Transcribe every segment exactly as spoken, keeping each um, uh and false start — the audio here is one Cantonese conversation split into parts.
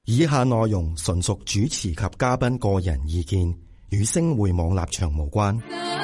以下內容純屬主持及嘉賓個人意見，與星匯網立場無關。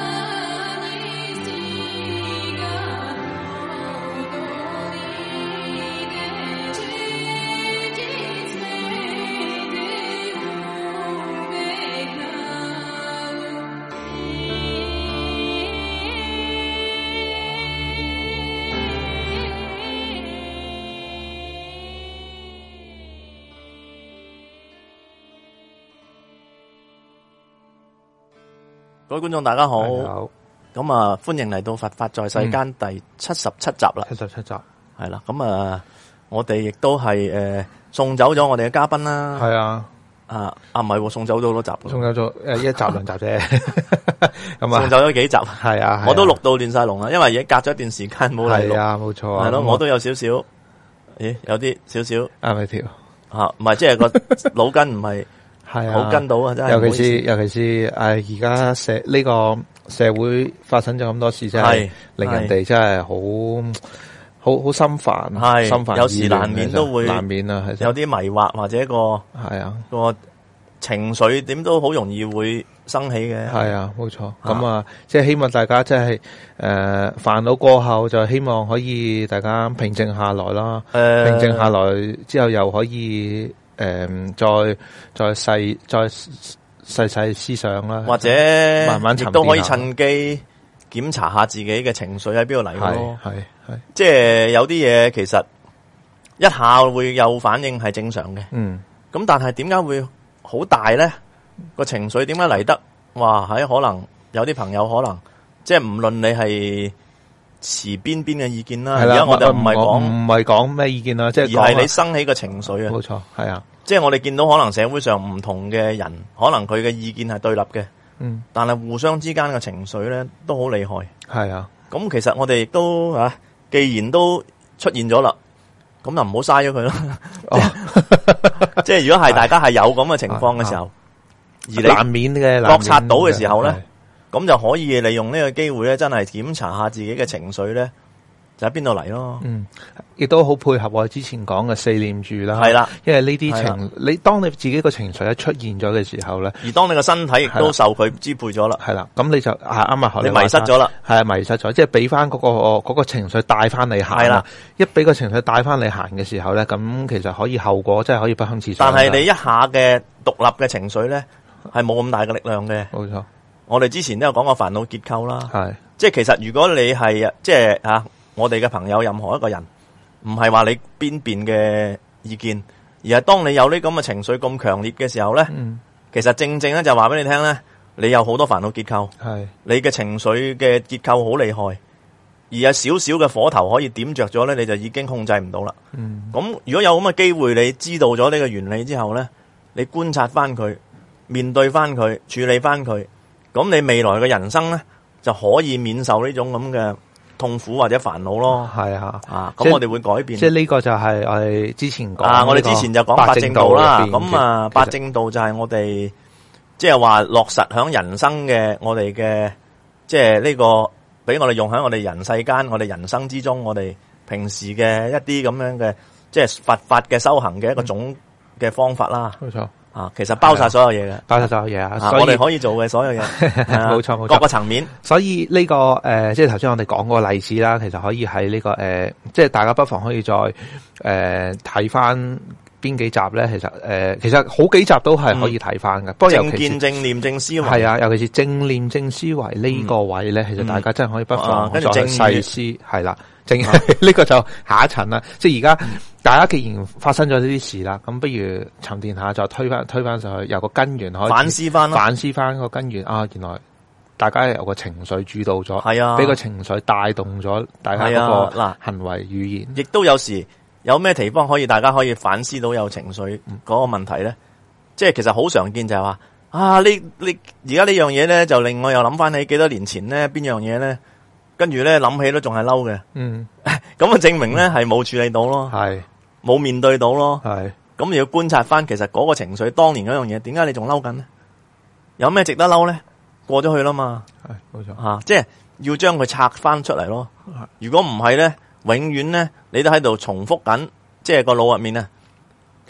各位觀眾大家好， 咁啊歡迎嚟到佛法在世間第七十七集啦， 七十七集係啦，咁啊我哋亦都係誒送走咗我哋嘅嘉賓啦， 係啊， 啊啊唔係送走咗好多集， 送走咗誒一集兩集啫，咁啊送走咗幾集， 係啊， 我都錄到亂晒龍啦，因為已經隔咗一段時間冇嚟錄， 係啊，冇錯啊， 係咯，我都有少少，咦有啲少少啱咪條吓，唔係即係個腦筋唔係。係啊，好跟到啊，真係。 尤其是尤其是誒，而家社呢個社會發生咗咁多事，真係令人哋真係好好好心煩， 係心煩。 有時難免都會難免啊，係有啲迷惑或者個係啊個情緒點都好容易會生起嘅。 係啊，冇錯。咁啊，即係希望大家即係誒煩惱過後，就希望可以大家平靜下來啦。誒，平靜下來之後又可以。誒、嗯，再再細再細細思想啦， 或者慢慢亦都可以趁機檢查下自己嘅情緒喺邊度嚟咯。 係係， 即係有啲嘢其實一下會有反應係正常嘅。嗯，咁但係點解會好大咧？個情緒點解嚟得？哇，喺可能有啲朋友可能即係唔論你係持邊邊嘅意見啦。而家我哋唔係講唔係講咩意見啦，即係而係你生起個情緒啊。 冇錯，係啊。 即係我哋見到可能社會上唔同嘅人，可能佢嘅意見係對立嘅，嗯，但係互相之間嘅情緒咧都好厲害， 係啊。 咁其實我哋亦都啊，既然都出現咗啦，咁就唔好嘥咗佢咯。哦、即係如果係大家係有咁嘅情況嘅時候，啊、而你難免嘅覺察到嘅時候咧，咁就可以利用呢個機會咧，真係檢查下自己嘅情緒咧。就喺邊度嚟咯？嗯， 亦都好配合我之前講嘅四念住啦。 係啦， 因為呢啲情，你當你自己個情緒一出現咗嘅時候咧， 而當你個身體亦都受佢支配咗啦， 係啦，咁你就啊啱啊， 你迷失咗啦， 係啊，迷失咗，即係俾翻嗰個嗰個情緒帶翻你行。係啦，一俾個情緒帶翻你行嘅時候咧，咁其實可以後果真係可以不堪設想。 但係你一下嘅獨立嘅情緒咧，係冇咁大嘅力量嘅。 冇錯，我哋之前都有講過煩惱結構啦， 係， 即係其實如果你係即係啊。我哋嘅朋友，任何一個人，唔係話你邊邊嘅意見，而係當你有呢咁嘅情緒咁強烈嘅時候咧，嗯、其實正正咧就話俾你聽咧，你有好多煩惱結構，係你嘅情緒嘅結構好厲害，而有少少嘅火頭可以點着咗咧，你就已經控制唔到啦。咁、嗯、如果有咁嘅機會，你知道咗呢個原理之後咧，你觀察翻佢，面對翻佢，處理翻佢，咁你未來嘅人生咧就可以免受呢種咁嘅痛苦或者煩惱咯， 係啊，啊， 咁我哋會改變。 即係呢個就係我哋之前講啊，我哋之前就講八正道啦。咁啊，八正道就係我哋即係話落實響人生嘅我哋嘅，即係呢個俾我哋用喺我哋人世間，我哋人生之中，我哋平時嘅一啲咁樣嘅，即係佛法嘅修行嘅一個總嘅方法啦。冇錯。啊，其實包晒所有嘢嘅， 包晒所有嘢啊！ 所以我哋可以做嘅所有嘢， 冇錯冇錯， 各個層面。 所以呢、這個誒、呃，即係頭先我哋講嗰個例子啦，其實可以喺呢、這個誒、呃，即係大家不妨可以再誒睇翻邊幾集咧。其實誒、呃，其實好幾集都係可以睇翻嘅。不過正見正念正思維係啊，尤其是正念正思維呢個位咧，嗯、其實大家真係可以不妨再細思係啦。正呢個就下一層啦，即係而家大家既然發生咗呢啲事啦，咁不如沉澱下，就推翻推翻上去，由個根源可以反思翻， 反思翻個根源啊！原來大家有個情緒主導咗， 係啊， 俾個情緒帶動咗大家嗰個嗱行為語言， 亦都有時有咩地方可以大家可以反思到有情緒嗰個問題咧？嗯、即係其實好常見就係話啊，呢呢而家呢樣嘢咧，就令我又諗翻起幾多年前咧邊樣嘢咧。跟住咧諗起都仲係嬲嘅，嗯，咁啊證明咧係冇處理到咯，係冇面對到咯，係咁要觀察翻，其實嗰個情緒當年嗰樣嘢，點解你仲嬲緊咧？有咩值得嬲咧？過咗去啦嘛，係冇錯吓，即係要將佢拆翻出嚟咯。如果唔係咧，永遠咧你都喺度重複緊，即係個腦入面啊，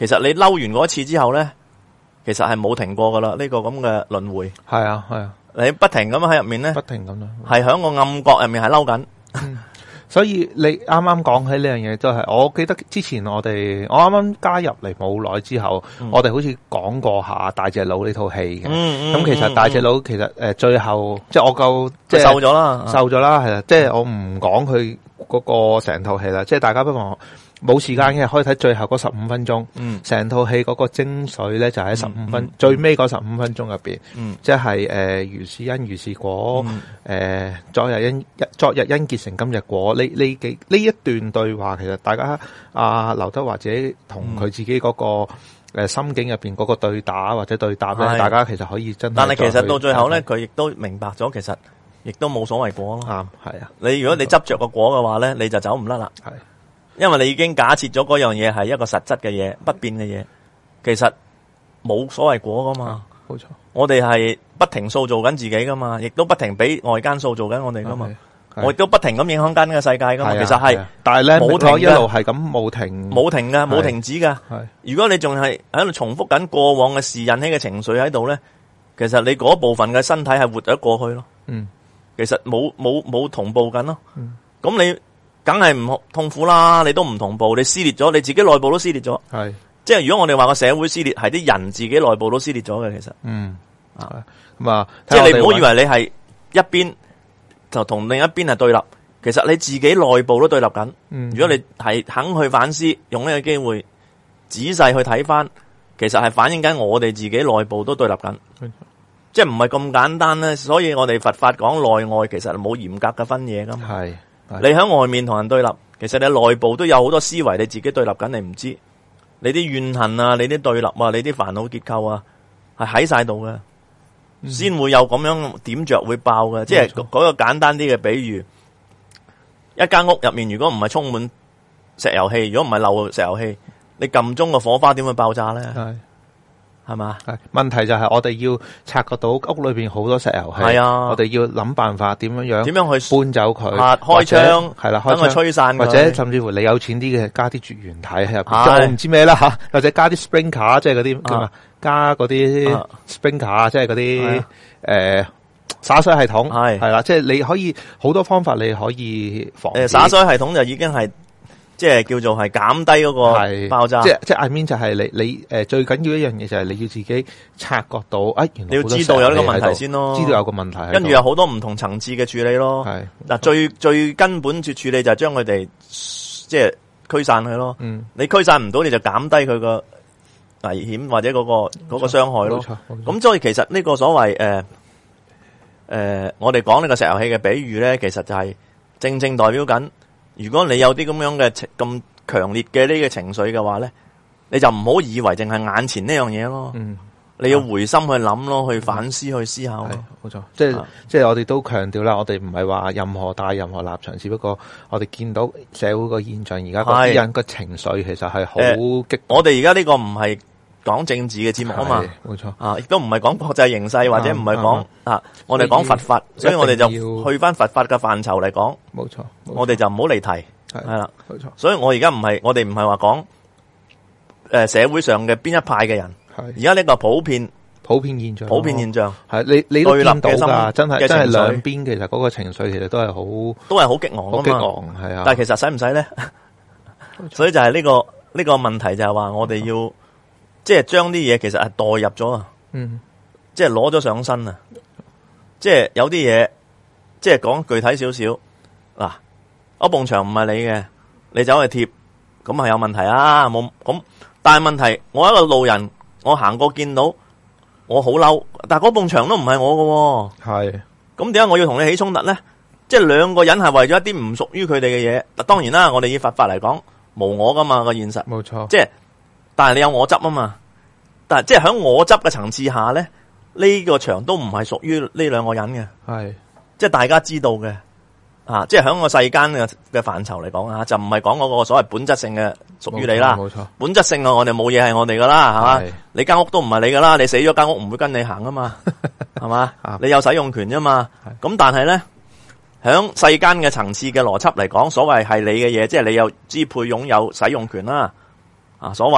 其實你嬲完嗰一次之後咧，其實係冇停過噶啦，呢、這個咁嘅輪迴。 係啊係啊， 你不停咁喺入面咧， 不停咁樣， 係喺個暗角入面係嬲緊。 嗯所以你啱啱講起呢樣嘢，都係我記得之前我哋我啱啱加入嚟冇耐之後，嗯、我哋好似講過下大隻佬呢套戲嘅。咁、嗯嗯、其實大隻佬其實誒、呃、最後即係我夠即係瘦咗啦， 瘦咗啦，係啦。即係我唔講佢嗰個成套戲啦，即係大家不妨。冇時間嘅，可以睇最後嗰十五分鐘。嗯，成套戲嗰個精髓咧就喺十五分、嗯嗯、最尾嗰十五分鐘入邊。嗯，即係誒如是因如是果。誒、嗯呃、昨日因昨日因結成今日果。呢呢幾呢一段對話，其實大家阿劉、啊、德華自己同佢自己嗰、那個誒、呃、心境入邊嗰個對打或者對答咧，大家其實可以真係。但係其實到最後咧，佢亦都明白咗，其實亦都冇所謂果咯。啱係啊！ 你如果你執着個果嘅話咧，你就走唔甩啦。係。因為你已經假設咗嗰樣嘢係一個實質嘅嘢，不變嘅嘢，其實冇所謂果噶嘛。冇錯，我哋係不停塑造緊自己噶嘛，亦都不停俾外間塑造緊我哋噶嘛。我亦都不停咁影響緊呢個世界噶嘛。其實係，但係咧冇停一路係咁冇停，冇停噶，冇停止噶。如果你仲係喺度重複緊過往嘅事引起嘅情緒喺度咧，其實你嗰部分嘅身體係活咗過去咯。嗯，其實冇冇冇同步緊咯。嗯，咁你。梗係唔痛苦啦，你都唔同步，你撕裂咗，你自己內部都撕裂咗。係，即係如果我哋話個社會撕裂，係啲人自己內部都撕裂咗嘅，其實。嗯。啊，咁啊，即係你唔好以為你係一邊就同另一邊係對立，其實你自己內部都對立緊。嗯。如果你係肯去反思，用呢個機會仔細去睇翻，其實係反映緊我哋自己內部都對立緊。嗯。即係唔係咁簡單咧，所以我哋佛法講內外，其實冇嚴格嘅分野噶嘛。係。你喺外面同人對立，其實你內部都有好多思維，你自己對立緊，你唔知。你啲怨恨啊，你啲對立啊，你啲煩惱結構啊，係喺晒度嘅，先、嗯、會有咁樣點着會爆嘅。即係嗰個簡單啲嘅比喻，一間屋入面如果唔係充滿石油氣，如果唔係漏石油氣，你撳鐘個火花點會爆炸咧？係。係嘛？係問題就係我哋要察覺到屋裏邊好多石油氣，係啊，我哋要諗辦法點樣樣，點樣去搬走佢，開窗係啦，開窗吹散，或者甚至乎你有錢啲嘅加啲絕緣體喺入邊，即係我唔知咩啦吓，或者加啲 sprinkler，即係嗰啲叫咩？加嗰啲 sprinkler，即係嗰啲誒灑水系統，係係啦，即係你可以好多方法你可以防。誒，灑水系統就已經係。即係叫做係減低嗰個爆炸，即係即係 I mean 就係你你誒、呃、最緊要一樣嘢就係你要自己察覺到，哎，原來你要知道有呢個問題先咯，知道有個問題，跟住有好多唔同層次嘅處理咯。係嗱，最最根本處處理就係將佢哋即係驅散佢咯。嗯，你驅散唔到，你就減低佢個危險或者嗰、嗰個嗰、嗰個傷害咯。冇錯，咁所以其實呢個所謂誒誒，我哋講呢個石油氣嘅比喻咧，其實就係正正代表緊。如果你有啲咁樣嘅咁強烈嘅呢個情緒嘅話咧，你就唔好以為淨係眼前呢樣嘢咯。嗯，你要回心去諗咯，去反思，去思考。係，冇錯。即係、啊、即係我哋都強調啦，我哋唔係話任何大任何立場，只不過我哋見到社會個現象，而家啲人個情緒其實係好激、呃。我哋而家呢個唔係講政治嘅節目啊嘛，冇錯。啊，亦都唔係講國際形勢，或者唔係講啊，我哋講佛法，所以我哋就去翻佛法嘅範疇嚟講。冇錯，我哋就唔好離題，係啦，冇錯。所以我而家唔係，我哋唔係話講誒社會上嘅邊一派嘅人，而家呢個普遍普遍現象，普遍現象係你你都見到噶，真係真係兩邊其實嗰個情緒其實都係好都係好激昂，好激昂係啊。但係其實使唔使咧？所以就係呢個呢個問題就係話我哋要。即係將啲嘢其實係代入咗啊，嗯，即係攞咗上身啊，即係有啲嘢，即係講具體少少嗱，嗰埲牆唔係你嘅，你走去貼，咁係有問題啊，冇咁，但係問題，我一個路人，我行過見到，我好嬲，但係嗰埲牆都唔係我嘅，係，咁點解我要同你起衝突咧？即係兩個人係為咗一啲唔屬於佢哋嘅嘢，嗱，當然啦，我哋以佛法嚟講，無我噶嘛個現實，冇錯，即係。但係你有我執啊嘛，但係即係喺我執嘅層次下咧，呢、這個場都唔係屬於呢兩個人嘅，係即係大家知道嘅，啊，即係喺個世間嘅嘅範疇嚟講啊，就唔係講嗰個所謂本質性嘅屬於你啦，冇錯，本質性啊，我哋冇嘢係我哋噶啦，係嘛，你間屋都唔係你噶啦，你死咗間屋唔會跟你行啊嘛，係嘛，你有使用權啫嘛，咁但係咧，喺世間嘅層次嘅邏輯嚟講，所謂係你嘅嘢，即係你有支配、擁有、使用權啦。啊，所謂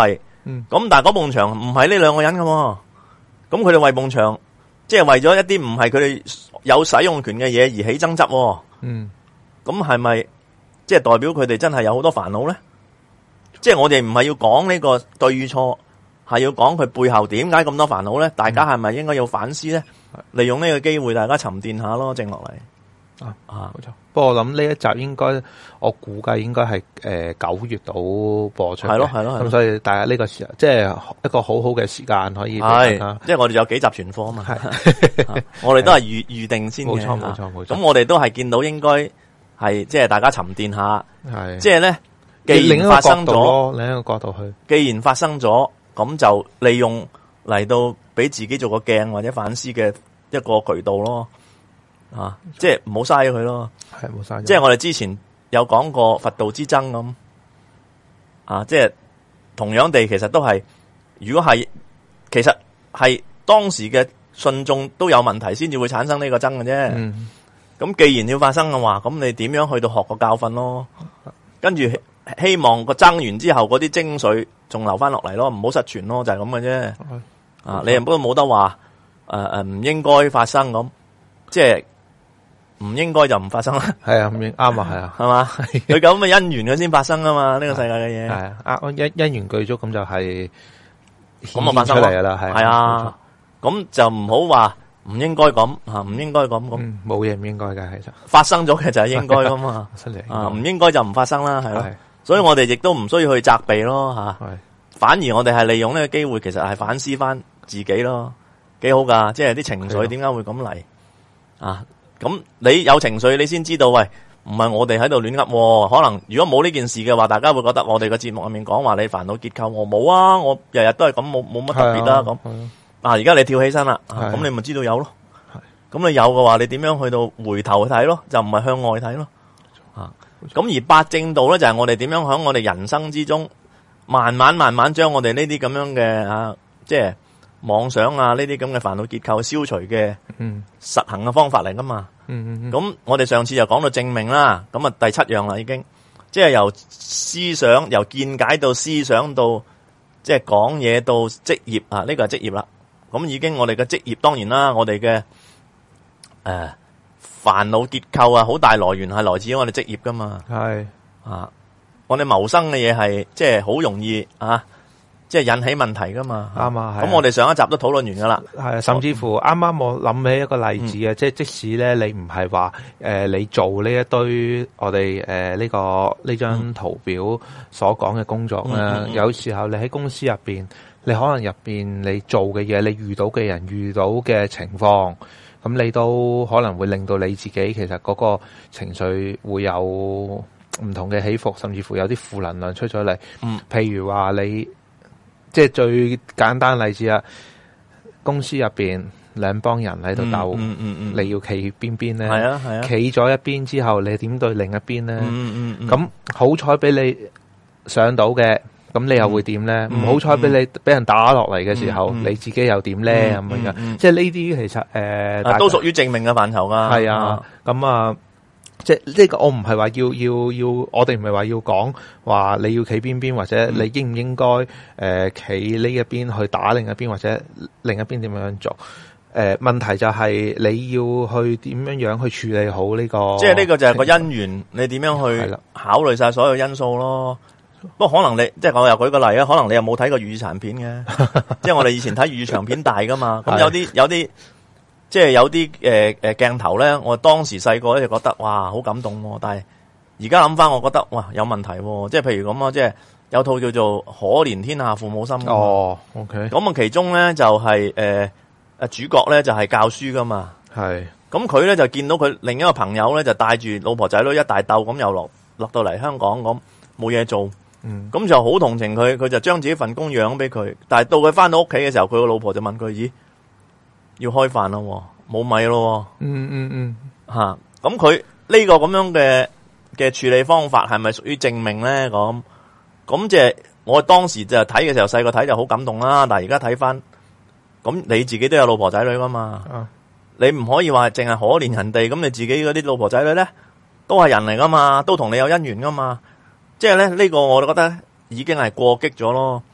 嗯， 咁但係嗰埲牆唔係呢兩個人噶，咁佢哋為埲牆，即係為咗一啲唔係佢哋有使用權嘅嘢而起爭執。 嗯， 咁係咪即係代表佢哋真係有好多煩惱咧？即係我哋唔係要講呢個對與錯，係要講佢背後點解咁多煩惱咧？大家係咪應該要反思咧？利用呢個機會，大家沉澱下咯，靜落嚟。 啊啊，冇錯。不過我諗呢一集應該，我估計應該係誒九月度播出。 係咯係咯。 咁所以大家呢個時候，即係一個好好嘅時間可以。 係，即係我哋有幾集存貨啊嘛。係，我哋都係預預定先嘅。 冇錯冇錯冇錯。 咁我哋都係見到應該係即係大家沉澱下。 係。 即係咧，既然發生咗， 另一個角度去。 既然發生咗，咁就利用嚟到俾自己做個鏡或者反思嘅一個渠道咯。啊，即係唔好嘥咗佢咯， 係冇嘥。即係我哋之前有講過佛道之爭咁，啊，即係同樣地，其實都係，如果係，其實係當時嘅信眾都有問題，先至會產生呢個爭嘅啫。 嗯， 咁既然要發生嘅話，咁你點樣去到學個教訓咯？跟住希望個爭完之後，嗰啲精髓仲留翻落嚟咯，唔好失傳咯，就係咁嘅啫。啊，你又不過冇得話，誒誒唔應該發生咁，即係。唔應該就唔發生啦， 係啊，啱啊，係啊， 係嘛，佢咁嘅因緣佢先發生啊嘛，呢個世界嘅嘢係啊，因因緣具足咁就係咁啊發生出嚟噶啦，係係啊，咁就唔好話唔應該咁吓，唔應該咁咁， 冇嘢唔應該嘅，其實發生咗嘅就係應該噶嘛，啊唔應該就唔發生啦，係咯，所以我哋亦都唔需要去責備咯吓，反而我哋係利用呢個機會，其實係反思翻自己咯，幾好噶，即係啲情緒點解會咁嚟啊？咁你有情緒，你先知道，喂，唔係我哋喺度亂噏，可能如果冇呢件事嘅話，大家會覺得我哋個節目入面講話你煩惱結構，我冇啊，我日日都係咁，冇冇乜特別啦，咁啊，而家你跳起身啦，咁你咪知道有咯，咁你有嘅話，你點樣去到回頭睇咯，就唔係向外睇咯，啊，咁而八正道咧就係我哋點樣喺我哋人生之中，慢慢慢慢將我哋呢啲咁樣嘅啊，即係。妄想啊，呢啲咁嘅煩惱結構消除嘅實行嘅方法嚟噶嘛？咁、嗯嗯、我哋上次就講到正命啦，咁啊第七樣啦已經，即係由思想、由見解到思想到即係講嘢到職業啊，呢、這個係職業啦。咁已經我哋嘅職業當然啦，我哋嘅誒煩惱結構啊，好大來源係來自於我哋職業噶嘛。係啊，我哋謀生嘅嘢係即係好容易啊。即係引起問題噶嘛，啱啊！咁我哋上一集都討論完噶啦， 係啊，甚至乎啱啱我諗起一個例子啊、嗯，即係即使咧你唔係話誒你做呢一堆我哋誒呢個呢張圖表所講嘅工作咧、嗯嗯，有時候你喺公司入邊，你可能入邊你做嘅嘢，你遇到嘅人遇到嘅情況，咁你都可能會令到你自己其實嗰個情緒會有唔同嘅起伏，甚至乎有啲負能量出咗嚟。嗯，譬如話你。即係最簡單例子啊！公司入邊兩幫人喺度鬥，你要企邊邊咧？係啊係啊！企咗一邊之後，你點對另一邊咧？嗯嗯咁好彩俾你上到嘅，咁你又會點咧？唔好彩俾你俾人打落嚟嘅時候，嗯嗯、你自己又點咧？咁、嗯嗯、樣、嗯、即係呢啲其實誒、呃， 都屬於正命嘅範疇噶。 係啊，咁啊。即係呢個我唔係話要要要，我哋唔係話要講話你要企邊邊，或者你應唔應該誒企呢一邊去打另一邊，或者另一邊點樣做？誒、呃、問題就係你要去點樣樣去處理好呢、這個。即係呢個就係個因緣，你點樣去考慮晒所有因素咯？不過可能你即係我又舉個例啊，可能你又冇睇過粵語殘片嘅，即係我哋以前睇粵語長片大噶嘛，咁有啲有啲。即係有啲誒誒鏡頭咧，我當時細個咧就覺得哇好感動喎，但係而家諗翻，我覺得哇有問題喎。即係譬如咁啊，即係有套叫做《可憐天下父母心》 哦。OK， 咁啊其中咧就係誒誒主角咧就係教書噶嘛。係。咁佢咧就見到佢另一個朋友咧就帶住老婆仔女一大竇咁又落落到嚟香港咁冇嘢做。嗯。咁就好同情佢，佢就將自己份工養俾佢。但係到佢翻到屋企嘅時候，佢個老婆就問佢：咦？要開飯咯，冇米咯。嗯嗯嗯，吓咁佢呢個咁樣嘅嘅處理方法係咪屬於正命咧？咁咁即係我當時就睇嘅時候，細個睇就好感動啦。但係而家睇翻，咁你自己都有老婆仔女噶嘛？啊、你唔可以話淨係可憐人哋，咁你自己嗰啲老婆仔女咧都係人嚟噶嘛，都同你有姻緣噶嘛。即係咧呢個我覺得已經係過激咗咯。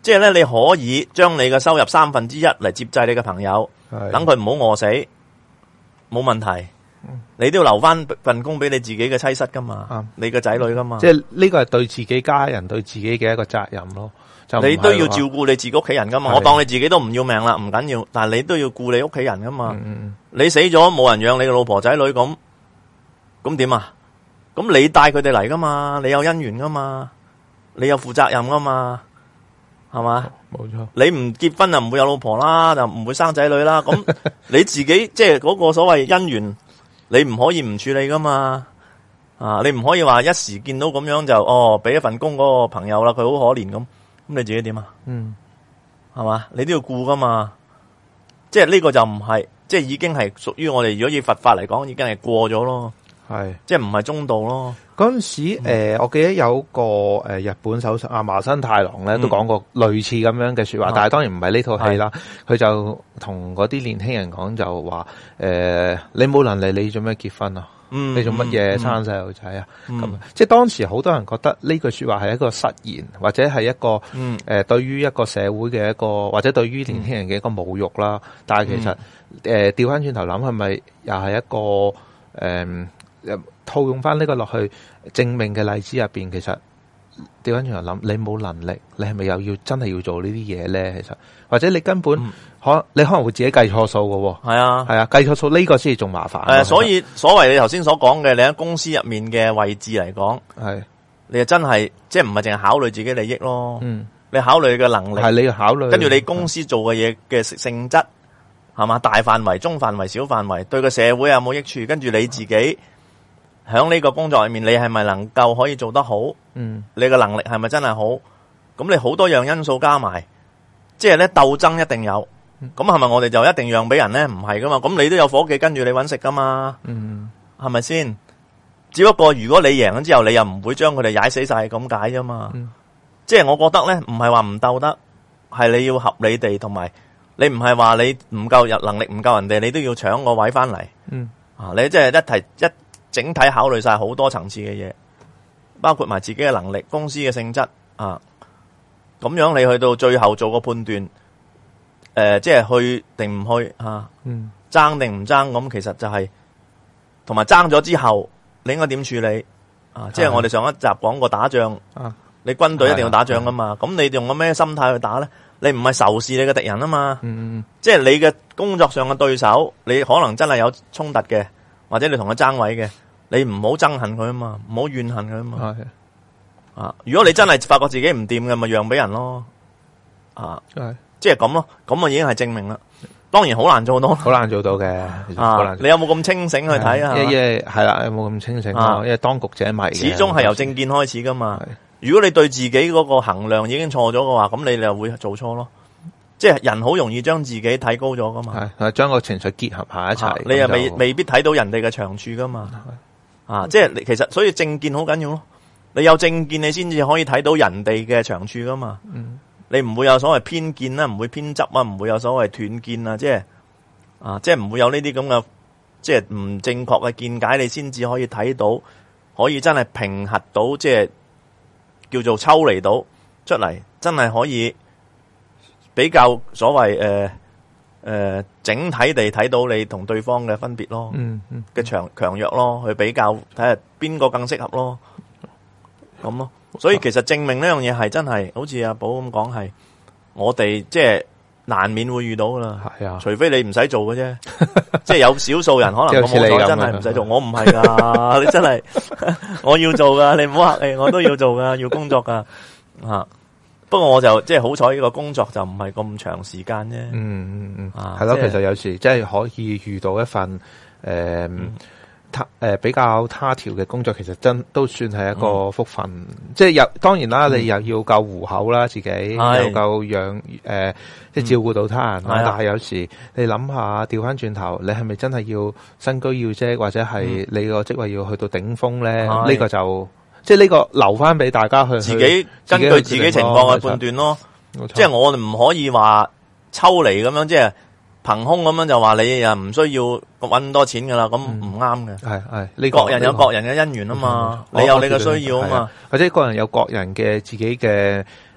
即係咧你可以將你嘅收入三分之一嚟接濟你嘅朋友，等佢唔好餓死，冇問題。你都要留翻份工俾你自己嘅妻室噶嘛，嗯、你嘅仔女噶嘛。 即係呢個係對自己家人、對自己嘅一個責任咯。 你都要照顧你自己屋企人噶嘛。我當你自己都唔要命啦，唔緊要，但係你都要顧你屋企人噶嘛。嗯、你死咗冇人養你嘅老婆仔女咁，咁點啊？咁你帶佢哋嚟噶嘛？你有姻緣噶嘛？你有負責任噶嘛？係嘛？冇錯。你唔結婚就唔會有老婆啦，就唔會生仔女啦。咁你自己即係嗰個所謂姻緣。你唔可以唔處理噶嘛？啊，你唔可以話一時見到咁樣就哦，俾一份工嗰個朋友啦，佢好可憐咁，咁你自己點啊？嗯，係嘛？你都要顧噶嘛？即係呢個就唔係，即係已經係屬於我哋如果以佛法嚟講，已經係過咗咯。係，即係唔係中道咯。 嗰陣時誒、呃，我記得有個誒日本首相阿麻生太郎咧，都講過類似咁樣嘅說話，嗯、但係當然唔係呢套戲啦。佢就同嗰啲年輕人講就話：誒、呃，你冇能力，你做咩結婚啊？嗯、你做乜嘢生細路仔啊？咁、嗯、即係當時好多人覺得呢句說話係一個失言，或者係一個誒、嗯呃、對於一個社會嘅一個，或者對於年輕人嘅一個侮辱啦。但係其實誒調翻轉頭諗，係咪又係一個誒？呃套用翻呢個落去正命嘅例子入邊，其實調翻轉頭諗，你冇能力，你係咪又要真係要做呢啲嘢咧？其實或者你根本、嗯、可你可能會自己計錯數嘅，係啊係啊，計錯數呢個先係仲麻煩。誒、呃，所以所謂你頭先所講嘅，你喺公司入面嘅位置嚟講，係你就真係即係唔係淨係考慮自己利益咯。嗯，你考慮嘅能力係你要考慮， 跟住你公司做嘅嘢嘅性質係嘛，大範圍、中範圍、小範圍，對個社會有冇益處？跟住你自己。喺呢個工作入面，你係咪能夠可以做得好？嗯，你嘅能力係咪真係好？咁你好多樣因素加埋，即係咧鬥爭一定有。咁係咪我哋就一定讓俾人咧？唔係噶嘛。咁你都有伙計跟住你搵食噶嘛？嗯，係咪先？只不過如果你贏咗之後，你又唔會將佢哋踩死晒咁解啫嘛。嗯、即係我覺得咧，唔係話唔鬥得，係你要合理地，同埋你唔係話你唔夠人能力唔夠人哋，你都要搶個位翻嚟。嗯，啊，你即係一提一。整體考慮晒好多層次嘅嘢，包括埋自己嘅能力、公司嘅性質啊，咁樣你去到最後做個判斷，誒、呃，即係去定唔去啊？嗯，爭定唔爭咁，其實就係同埋爭咗之後，你應該點處理啊？即係我哋上一集講過打仗，啊、你軍隊一定要打仗噶嘛？咁你用個咩心態去打咧？你唔係仇視你嘅敵人啊嘛？嗯，即係你嘅工作上嘅對手，你可能真係有衝突嘅。或者你同佢爭位嘅，你唔好憎恨佢啊嘛，唔好怨恨佢啊嘛。啊，如果你真係發覺自己唔掂嘅，咪讓俾人咯。啊，即係咁咯，咁啊已經係證明啦。當然好難做到， 好難做到嘅。 啊，你有冇咁清醒去睇啊？ 因為係啦，有冇咁清醒啊？因為當局者迷， 始終係由正見開始噶嘛。如果你對自己嗰個衡量已經錯咗嘅話，咁你就會做錯咯。即係人好容易將自己睇高咗噶嘛， 係將個情緒結合埋一齊， 你又未未必睇到人哋嘅長處噶嘛，啊，即係其實所以正見好緊要咯。你有正見，你先至可以睇到人哋嘅長處噶嘛。嗯，你唔會有所謂偏見啦，唔會偏執啊，唔會有所謂斷見啊，即係啊，即係唔會有呢啲咁嘅即係唔正確嘅見解，你先至可以睇到，可以真係平衡到，即係叫做抽離到出嚟，真係可以。比較所謂誒誒整體地睇到你同對方嘅分別咯，嗯嗯嘅強強弱咯，去比較睇下邊個更適合咯，咁咯。所以其實正命呢樣嘢係真係，好似阿寶咁講係，我哋即係難免會遇到噶啦。係啊，除非你唔使做嘅啫，即係有少數人可能我冇錯真係唔使做，我唔係噶，你真係我要做噶，你唔好客氣，我都要做噶，要工作噶吓。不過我就即係好彩呢個工作就唔係咁長時間啫。嗯嗯嗯， 係咯，其實有時即係可以遇到一份誒他誒比較他條嘅工作，其實真都算係一個福分。嗯、即係有當然啦，你又要夠糊口啦，自己、嗯、又夠養誒，即係照顧到他人。嗯、但係有時你諗下，調翻轉頭，你係咪真係要身居要職，或者係你個職位要去到頂峰咧？呢、嗯、個就。即係呢個留翻俾大家去自己根據自己情況去判斷咯。即係我哋唔可以話抽離咁樣，即係憑空咁樣就話你又唔需要搵咁多錢噶啦，咁唔啱嘅。係係，呢個各人有各人嘅因緣啊嘛，你有你嘅需要啊嘛， 或者個人有各人嘅自己嘅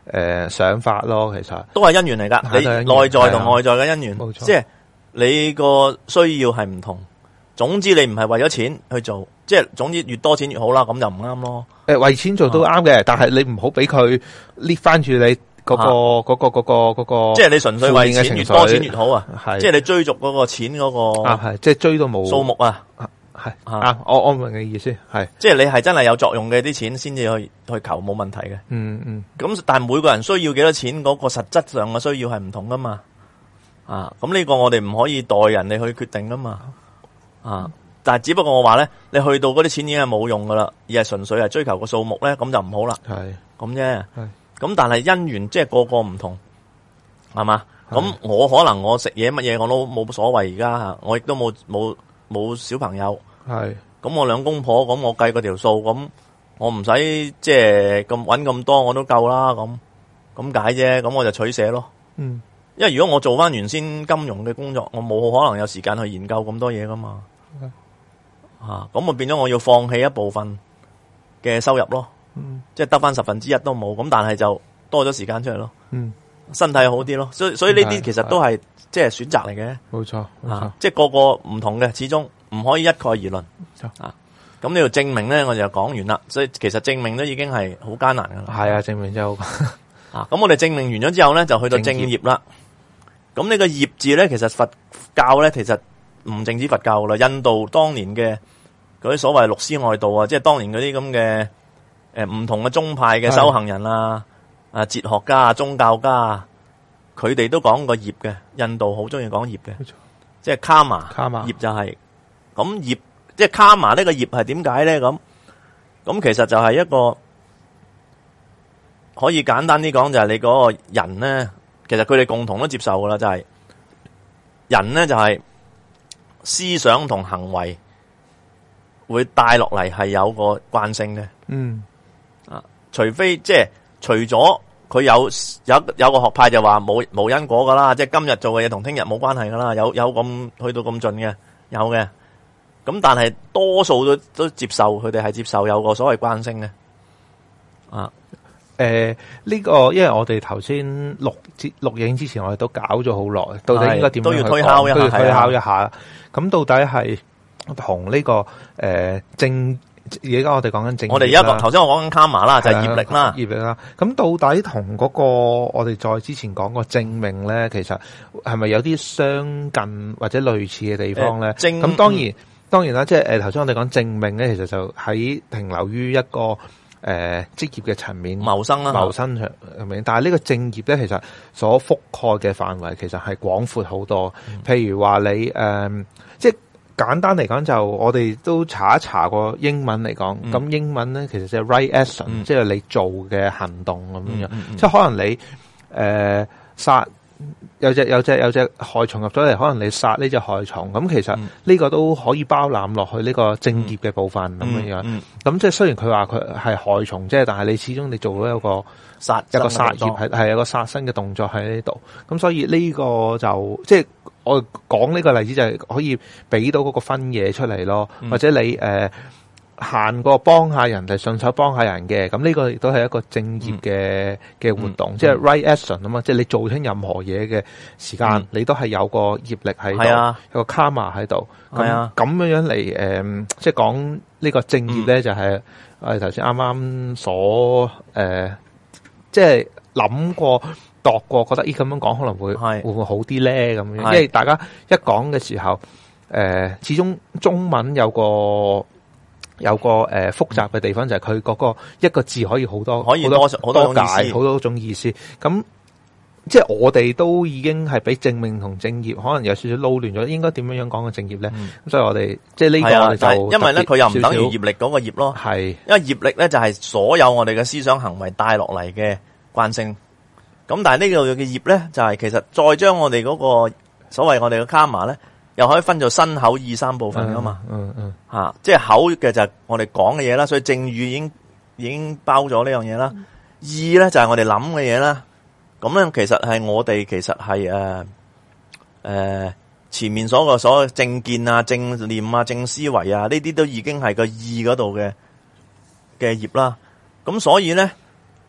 誒想法咯，其實都係因緣嚟噶，你內在同外在嘅因緣，即係你個需要係唔同。總之你唔係為咗錢去做，即係總之越多錢越好啦，咁就唔啱咯。 誒，為錢做都啱嘅，但係你唔好俾佢捏翻住你嗰個嗰個嗰個嗰個， 即係你純粹為錢，越多錢越好啊！ 係， 即係你追逐嗰個錢嗰個啊，係，即係追到冇數目啊， 係啊，我我明嘅意思係， 即係你係真係有作用嘅啲錢先至去去求冇問題嘅。 嗯嗯。 咁但係每個人需要幾多錢，嗰個實質上嘅需要係唔同噶嘛。啊，咁呢個我哋唔可以代人哋去決定噶嘛。啊！但係只不過我話咧，你去到嗰啲錢已經係冇用噶啦，而係純粹係追求個數目咧，咁就唔好啦。係咁啫。係咁，但係因緣即係個個唔同，係嘛？咁我可能我食嘢乜嘢我都冇所謂，而家吓我亦都冇冇冇小朋友。係咁，我兩公婆咁，我計嗰條數咁，我唔使即係咁搵咁多，我都夠啦。咁咁解啫。咁我就取捨咯。嗯。因為如果我做翻原先金融嘅工作，我冇可能有時間去研究咁多嘢噶嘛。Okay. 啊，咁我變咗我要放棄一部分嘅收入咯。嗯，即係得翻十分之一都冇，咁但係就多咗時間出嚟咯。嗯，身體好啲咯。所以所以呢啲其實都係即係選擇嚟嘅。冇錯，冇錯。即係個個唔同嘅，始終唔可以一概而論。啊，咁呢度證明咧，我就講完啦。所以其實證明都已經係好艱難噶啦。係啊，證明真係好。啊，咁我哋證明完咗之後咧，就去到正業啦。咁呢個業字咧，其實佛教咧，其實唔淨止佛教啦，印度當年嘅嗰啲所謂六師外道啊，即係當年嗰啲咁嘅誒唔同嘅宗派嘅修行人啊、啊哲學家啊、宗教家啊，佢哋都講過業嘅。印度好中意講業嘅，即係卡瑪，業就係、是、咁業，即係卡瑪呢個業係點解咧？咁咁其實就係一個可以簡單啲講，就係你嗰個人咧。其實佢哋共同都接受噶啦，就係、是、人咧就係、是、思想同行為會帶落嚟係有個慣性嘅。嗯，啊，除非即係除咗佢有有有個學派就話冇冇因果噶啦，即係今日做嘅嘢同聽日冇關係噶啦，有有咁去到咁盡嘅，有嘅。咁但係多數都都接受，佢哋係接受有個所謂慣性嘅。啊。 誒，呢、呃這個因為我哋頭先錄錄影之前，我哋都搞咗好耐，到底應該點樣都要推敲一下， 都要推敲一下。咁到底係同呢個誒、呃、正而家我哋講緊正業，我哋而家頭先我講緊卡瑪啦，就係、是、業力啦， 業力啦。咁到底同嗰個我哋再之前講個正命咧，其實係咪有啲相近或者類似嘅地方咧？咁、呃、當然、嗯、當然啦，即係誒頭先我哋講正命咧，其實就喺停留於一個。誒、呃，職業嘅層面謀生啦， 謀生上面，但係呢個正業咧，其實所覆蓋嘅範圍其實係廣闊好多。嗯、譬如話你誒、呃，即係簡單嚟講，就我哋都查一查過英文嚟講，咁、嗯、英文咧其實就係 right action，、嗯、即係你做嘅行動咁樣樣，嗯嗯嗯、即係可能你誒殺。呃有隻有隻有隻害蟲入咗嚟，可能你殺呢隻害蟲，咁其實呢個都可以包攬落去呢個正業嘅部分咁樣樣。咁即係雖然佢話佢係害蟲啫，但係你始終你做咗一個殺一個殺業，係係有個殺生嘅動作喺呢度。咁所以呢個就即係我講呢個例子就係可以俾到嗰個分野出嚟咯，嗯、或者你誒。呃行過幫下人哋，順手幫下人嘅，咁呢個亦都係一個正業嘅嘅、嗯、活動，嗯、即係 right action 啊嘛，即係你做清任何嘢嘅時間，嗯、你都係有個業力喺度，啊、有個 karma 喺度，咁咁樣樣嚟誒、呃，即係講呢個正業咧，嗯、就係我哋頭先啱啱所誒、呃，即係諗過度過，覺得咦咁樣講可能會會唔會好啲咧？咁樣，因為大家一講嘅時候，誒、呃，始終中文有個。有個誒、呃、複雜嘅地方就係佢嗰個一個字可以好多可以多好多解好多種意思，咁即係我哋都已經係俾正命同正業可能有少少撈亂咗，應該點樣樣講個正業咧？咁、嗯、所以我哋即係呢個我哋就因為咧佢又唔等於業力嗰個業咯， 係因為業力咧就係所有我哋嘅思想行為帶落嚟嘅慣性，咁但係呢個嘅業咧就係其實再將我哋嗰個所謂我哋嘅卡瑪咧。又可以分做身口意三部分噶嘛，嗯嗯，吓、嗯啊，即係口嘅就係我哋講嘅嘢啦，所以正語已經已經包咗呢樣嘢啦。嗯、意咧就係我哋諗嘅嘢啦，咁咧其實係我哋其實係誒誒前面所個所謂正見啊、正念啊、正思維啊，呢啲都已經係個意嗰度嘅嘅業啦。咁所以咧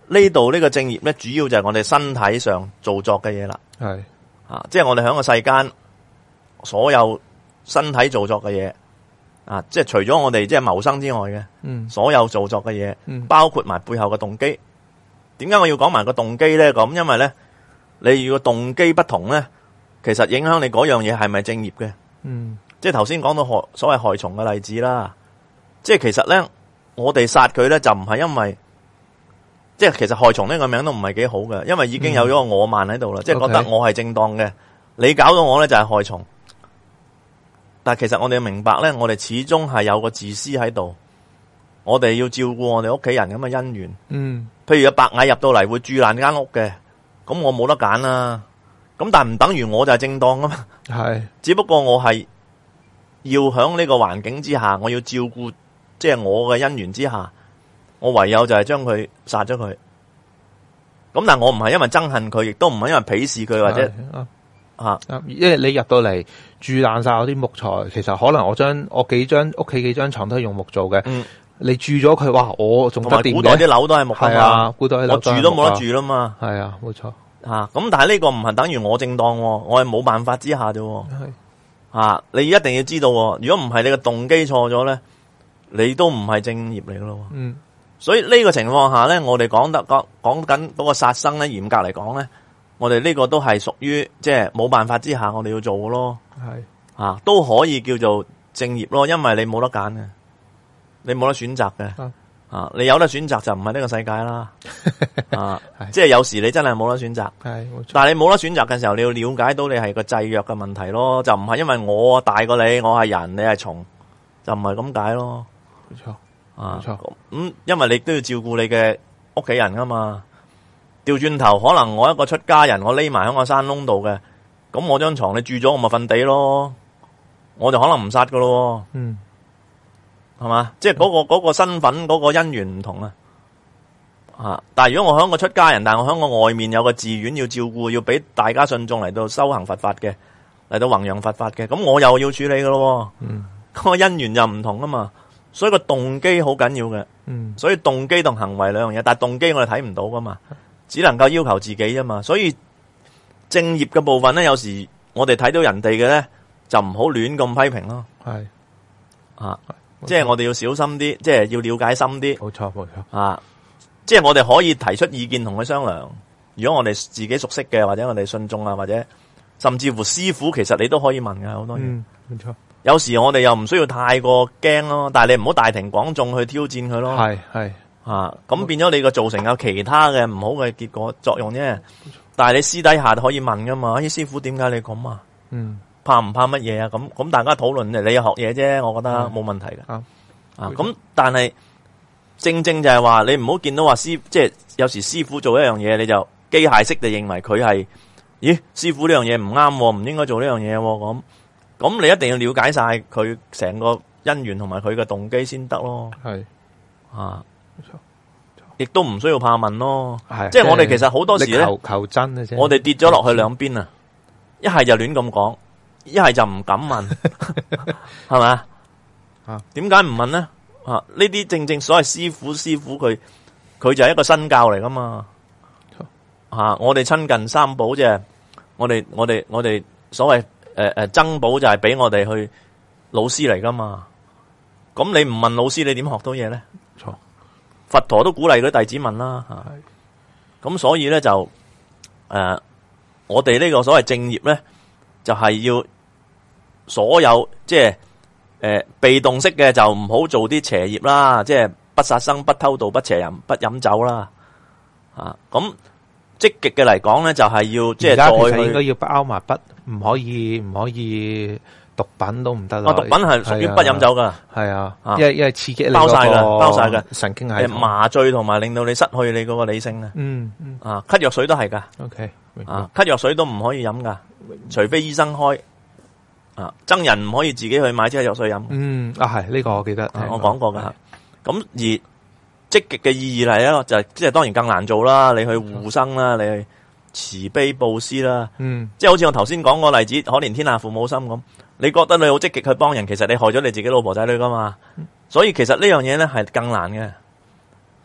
呢度呢個正業咧，主要就係我哋身體上做作嘅嘢啦。 係啊，即係我哋喺個世間所有身體做作嘅嘢啊，即係除咗我哋即係謀生之外嘅，嗯，所有做作嘅嘢，嗯，包括埋背後嘅動機。點解我要講埋個動機咧？咁因為咧，你如果動機不同咧，其實影響你嗰樣嘢係咪正業嘅。嗯，即係頭先講到害所謂害蟲嘅例子啦。即係其實咧，我哋殺佢咧就唔係因為。即係其實害蟲呢個名都唔係幾好嘅，因為已經有咗個我慢喺度啦，即係覺得我係正當嘅，你搞到我咧就係害蟲。但係其實我哋要明白咧，我哋始終係有個自私喺度，我哋要照顧我哋屋企人咁嘅姻緣。嗯，譬如有白蟻入到嚟會蛀爛間屋嘅，咁我冇得揀啦。咁但係唔等於我就係正當噶嘛。係，只不過我係要響呢個環境之下，我要照顧即係我嘅姻緣之下。我唯有就係將佢殺咗佢，咁但係我唔係因為憎恨佢，亦都唔係因為鄙視佢或者啊， 因為你入到嚟蛀爛晒我啲木材，其實可能我將我幾張屋企幾張床都係用木做嘅，嗯，你蛀咗佢，哇，我仲得掂嘅。 古代啲樓都係木噶嘛，係啊， 古代啲樓我住都冇得住啦嘛， 係啊，冇錯啊，咁但係呢個唔係等於我正當，我係冇辦法之下啫，係啊，你一定要知道，如果唔係你嘅動機錯咗咧，你都唔係正業嚟噶咯，嗯。所以呢個情況下咧，我哋講得講講緊嗰個殺生咧，嚴格嚟講咧，我哋呢個都係屬於即係冇辦法之下我哋要做嘅咯，係啊，都可以叫做正業咯，因為你冇得揀嘅，你冇得選擇嘅，啊，啊，你有得選擇就唔係呢個世界啦，啊，即係有時你真係冇得選擇，係，但係你冇得選擇嘅時候，你要了解到你係個制約嘅問題咯，就唔係因為我大過你，我係人，你係蟲，就唔係咁解咯，冇錯。啊，咁、嗯、因為你都要照顧你嘅屋企人噶嘛，調轉頭可能我一個出家人，我匿埋喺個山窿度嘅，咁我張床你住咗，我咪瞓地咯，我就可能唔殺噶咯，嗯，係嘛，即係嗰、嗰個嗰、嗰個身份嗰、嗰個姻緣唔同啊，啊，但係如果我喺個出家人，但係我喺個外面有個寺院要照顧，要俾大家信眾嚟到修行佛法嘅，嚟到弘揚佛法嘅，咁我又要處理噶咯，嗯，嗰個姻緣又唔同啊嘛。所以個動機好緊要嘅，嗯，所以動機同行為兩樣嘢，但係動機我哋睇唔到噶嘛，只能夠要求自己啫嘛。所以正業嘅部分咧，有時我哋睇到人哋嘅咧，就唔好亂咁批評咯。係啊，即係我哋要小心啲，即係要了解深啲。冇錯，冇錯啊，即係我哋可以提出意見同佢商量。如果我哋自己熟悉嘅，或者我哋信眾啊，或者甚至乎師傅，其實你都可以問嘅好多嘢。嗯，冇錯。有時我哋又唔需要太過驚咯，但係你唔好大庭廣眾去挑戰佢咯。係係啊，咁變咗你個造成有其他嘅唔好嘅結果作用啫。但係你私底下可以問噶嘛？咦，師傅點解你咁啊？嗯，怕唔怕乜嘢啊？咁咁大家討論，你學嘢啫，我覺得冇問題嘅。啊啊，咁但係正正就係話你唔好見到話師，即係有時師傅做一樣嘢，你就機械式地認為佢係，咦，師傅呢樣嘢唔啱，唔應該做呢樣嘢咁。咁你一定要了解晒佢成個因緣同埋佢嘅動機先得咯。係啊，冇錯，亦都唔需要怕問咯。係，即係我哋其實好多時咧，求求真嘅啫。我哋跌咗落去兩邊啊，一係就亂咁講，一係就唔敢問，係咪啊？點解唔問呢？啊，呢啲正正所謂師傅，師傅佢佢就係一個身教嚟噶嘛。啊，我哋親近三寶啫，我哋我哋我哋所謂。誒誒，僧寶就係俾我哋去老師嚟噶嘛？咁你唔問老師，你點學到嘢咧？錯，佛陀都鼓勵嗰啲弟子問啦。係，咁所以咧就誒、呃，我哋呢個所謂正業咧，就係、是、要所有即係誒被動式嘅就唔好做啲邪業啦，即係不殺生、不偷盜、不邪淫、不飲酒啦。啊，咁積極嘅嚟講咧，就係、是、要即係再去。而家其實應該要不勾埋筆。唔可以唔可以毒品都唔得啦。毒品係屬於不飲酒噶。係啊，因為因為刺激你包晒噶，包晒噶神經係麻醉同埋令到你失去你嗰個理性啊。嗯嗯。啊，咳藥水都係噶。OK。啊，咳藥水都唔可以飲噶，除非醫生開。啊，僧人唔可以自己去買支咳藥水飲。嗯，啊係呢個我記得，我講過噶。咁而積極嘅意義嚟咧，就係即係當然更難做啦。你去護生啦，你去。慈悲布施啦，嗯，即係好似我頭先講個例子，可憐天下父母心咁。你覺得你好積極去幫人，其實你害咗你自己老婆仔女噶嘛。所以其實呢樣嘢咧係更難嘅。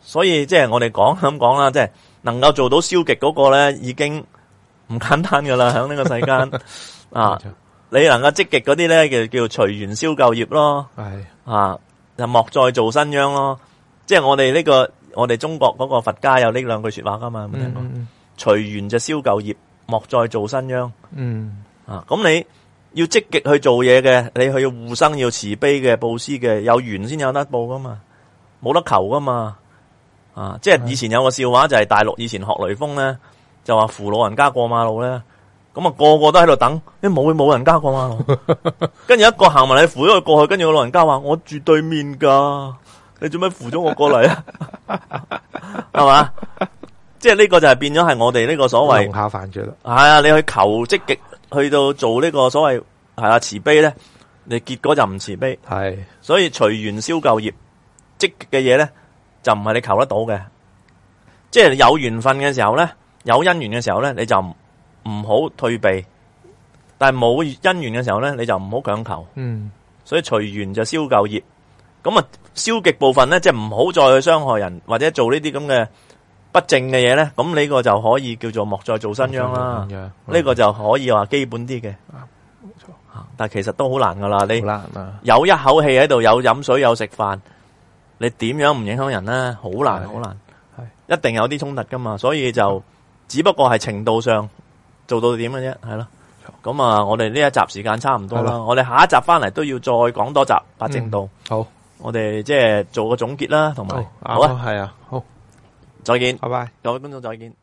所以即係我哋講咁講啦，即係能夠做到消極嗰個咧，已經唔簡單噶啦，喺呢個世間啊，你能夠積極嗰啲咧，叫叫隨緣消舊業咯，係啊，就莫再做新殃咯。即係我哋呢個我哋中國嗰個佛家有呢兩句說話噶嘛，有冇聽過？隨緣就消舊業，莫再做新殃。嗯啊，咁你要積極去做嘢嘅，你去要護生，要慈悲嘅，布施嘅，有緣先有得報噶嘛，冇得求噶嘛。啊，即係以前有個笑話就係、是、大陸以前學雷鋒咧，就話扶老人家過馬路咧，咁啊個個都喺度等，因為冇冇人家過馬路，跟住一個行埋你扶咗佢過去，跟住個老人家話我住對面噶，你做咩扶咗我過嚟啊？係嘛？即係呢個就係變咗係我哋呢個所謂龍下犯罪啦。係啊，你去求積極去到做呢個所謂係啊慈悲咧，你結果就唔慈悲。係，所以隨緣消舊業，積極嘅嘢咧。就唔係你求得到嘅，即係有緣分嘅時候咧，有因緣嘅時候咧，你就唔好退避；但係冇因緣嘅時候咧，你就唔好強求。嗯，所以隨緣就消舊業。咁啊，消極部分咧，即係唔好再去傷害人或者做呢啲咁嘅不正嘅嘢咧。咁呢個就可以叫做莫再做新殃啦。呢、這個就可以話基本啲嘅。冇錯，但係其實都好難噶啦。你有一口氣喺度，有飲水，有食飯。你點樣唔影響人咧？好難，好難，係一定有啲衝突噶嘛。所以就只不過係程度上做到點嘅啫，係咯。咁啊，我哋呢一集時間差唔多啦。我哋下一集翻嚟都要再講多集八正道。好，我哋即係做個總結啦，同埋好啊，係啊，好，再見，拜拜，各位觀眾再見。